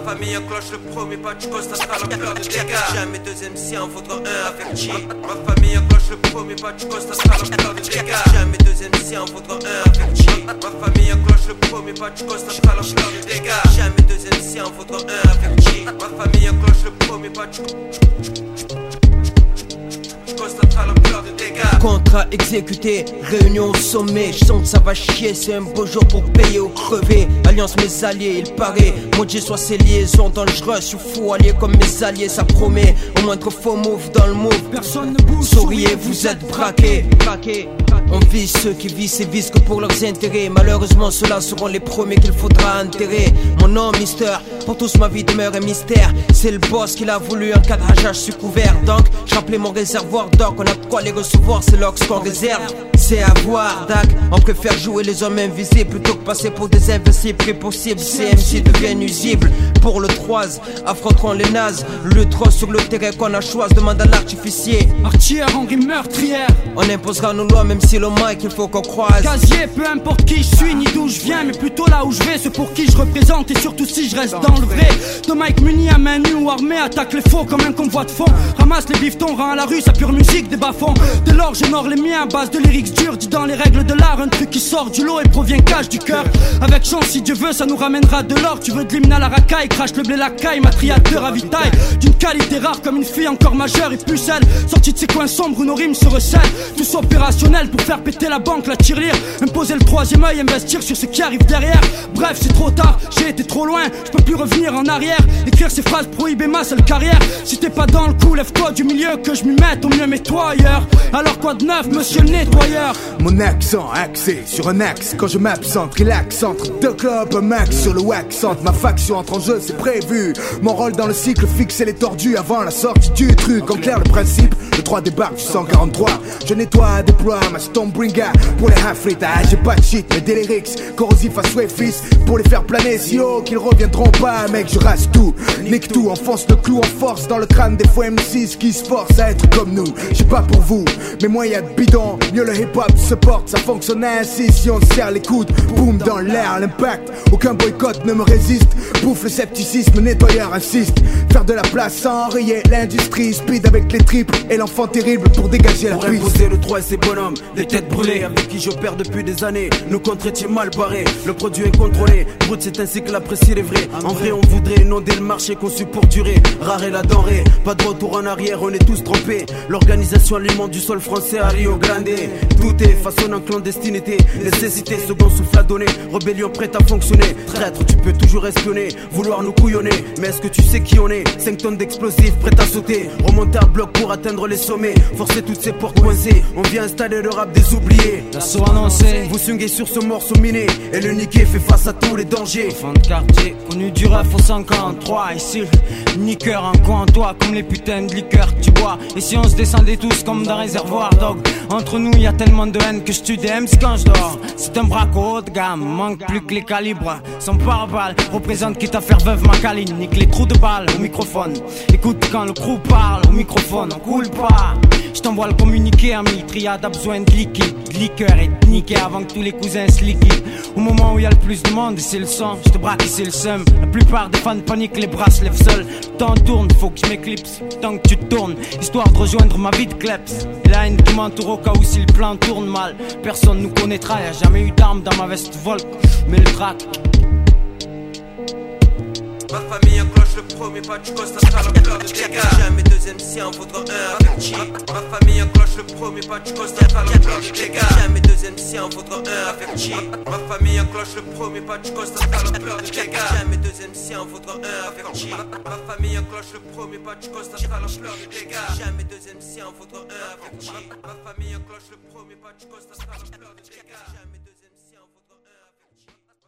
Ma famille enclenche le premier pas, tu constateras l'ampleur de dégâts. Jamais deuxième si en faudra un averti. Ma famille enclenche le premier pas, tu constateras l'ampleur de dégâts. Jamais deuxième si en faudra un averti. Ma famille enclenche le premier pas, tu constateras l'ampleur de dégâts. Jamais deuxième si en faudra un averti. Ma famille enclenche le premier pas, tu constateras l'ampleur de dégâts. Contrat exécuté, réunion au sommet. Je sens que ça va chier, c'est un beau jour pour payer ou crever. Alliance mes alliés, il paraît. Maudit soit ces liaisons dangereuses. Je suis fou allié comme mes alliés, ça promet. Au moindre faux move dans le move, personne ne bouge. Souriez, vous êtes braqués. On vise ceux qui visent et visent que pour leurs intérêts. Malheureusement ceux-là seront les premiers qu'il faudra enterrer. Mon nom Mister, pour tous ma vie demeure un mystère. C'est le boss qui l'a voulu, un cadrageage sous couvert. Donc j'ai rempli mon réservoir d'or, on a de quoi les recevoir, c'est l'ox qu'on réserve. C'est à voir, Dac, on préfère jouer les hommes invisibles plutôt que passer pour des invincibles. Plus possible, CMC devient nuisible. Pour le 3, affronteront les nazes. Le 3 sur le terrain qu'on a choisi, demande à l'artificier. Artière, Henri meurtrière. On imposera nos lois même si le mic il faut qu'on croise. Casier, peu importe qui je suis ni d'où je viens, mais plutôt là où je vais, ce pour qui je représente et surtout si je reste dans le vrai. De Mike muni à main nue ou armé, attaque les faux comme un convoi de fond. Ramasse les bifetons, rend à la rue sa pure musique des bas-fonds. Dès lors j'honore les miens à base de lyrics durs, dit dans les règles de l'art, un truc qui sort du lot et provient cache du cœur. Avec chance si Dieu veut ça nous ramènera de l'or. Tu veux de l'hymne à la racaille, crache le blé la caille, matriateur à vitaille. D'une qualité rare comme une fille encore majeure et pucelle. Sortie de ces coins sombres où nos rimes se recèlent. Tous opérationnels pour faire péter la banque, la tirelire. Imposer le troisième œil, investir sur ce qui arrive derrière. Bref c'est trop tard, j'ai été trop loin, je peux plus revenir en arrière. Écrire ces phrases prohibées ma seule carrière. Si t'es pas dans le coup, lève-toi du milieu que je m'y mette, au mieux mets-toi ailleurs. Alors quoi de neuf monsieur le nettoyeur? Mon accent axé sur un axe. Quand je m'absente, relax entre deux clubs, un max sur le wax. Entre ma faction entre en jeu, c'est prévu. Mon rôle dans le cycle, fixer les tordus avant la sortie du truc. En clair le principe, le 3 débarque du 143. Je nettoie, déploie ma Stormbringer pour les half-litres. Ah j'ai pas de shit, mais des lyrics corrosifs à souhait fils. Pour les faire planer, si haut qu'ils reviendront pas. Mec je rase tout, nique tout, enfonce le clou en force dans le crâne des faux M6 qui se forcent à être comme nous. J'sais pas pour vous, mais moi y'a de bidon. Mieux le hip-hop se porte, ça fonctionne ainsi. Si on serre les coudes, boum dans l'air, l'impact. Aucun boycott ne me résiste. Bouffe le scepticisme, nettoyeur insiste. Faire de la place sans rayer l'industrie. Speed avec les triples et l'enfant terrible pour dégager la piste. Pour imposer le 3 et ses bonhommes, des têtes brûlées avec qui j'opère depuis des années. Nos comptes étaient mal barrés, le produit est contrôlé. Brut c'est ainsi que l'apprécie les vrais. En vrai on voudrait inonder le marché conçu pour durer. Rare est la denrée, pas de retour en arrière, on est tous trompés. L'organisation alimente du sol français à Rio Grande. Tout est façonné en clandestinité. Nécessité, second souffle à donner. Rébellion prête à fonctionner. Traître, tu peux toujours espionner, vouloir nous couillonner. Mais est-ce que tu sais qui on est? 5 tonnes d'explosifs prêtes à sauter. Remonter à bloc pour atteindre les sommets. Forcer toutes ces portes coincées. On vient installer le rap des oubliés. L'assaut annoncé. Vous swingez sur ce morceau miné. Et le niqué fait face à tous les dangers. Fin de quartier, connu du ref au 53. Ici le niqueur en coin toi comme les putains de liqueurs que tu bois. Et si on se descendait tous comme d'un réservoir dog. Entre nous y a tellement de haine que je tue des MC quand je dors. C'est un braco haut de gamme, manque plus que les calibres. Son pare-balles représente quitte à faire veuve ma caline. Nique les trous de balles au microphone. Écoute quand le crew parle au microphone, on coule pas. Je t'envoie le communiqué ami, triade a besoin de liquide, de liqueur et de niquer avant que tous les cousins se liquident. Au moment où y a le plus de monde et c'est le sang, je te braque et c'est le seum. La plupart des fans paniquent, les bras se lèvent seuls. Le temps tourne, faut que je m'éclipse, tant que tu tournes, histoire de rejoindre ma vie de kleps. Et la haine qui m'entoure au cas où si le plan tourne mal. Personne nous connaîtra, y'a jamais eu d'armes dans ma veste Volk, mais le track. Ma famille enclenche le premier pas, tu constateras l'ampleur de dégâts. Jamais deuxième si en faudra un averti. Ma famille enclenche le premier pas, tu constateras l'ampleur de dégâts. Jamais deuxième si en faudra un averti. Ma famille enclenche le premier pas, tu constateras l'ampleur de dégâts. Jamais deuxième si en faudra un averti. Ma famille enclenche le premier pas, tu constateras l'ampleur de dégâts. Jamais deuxième si en faudra un averti. Ma famille enclenche le premier pas, tu constateras l'ampleur de dégâts.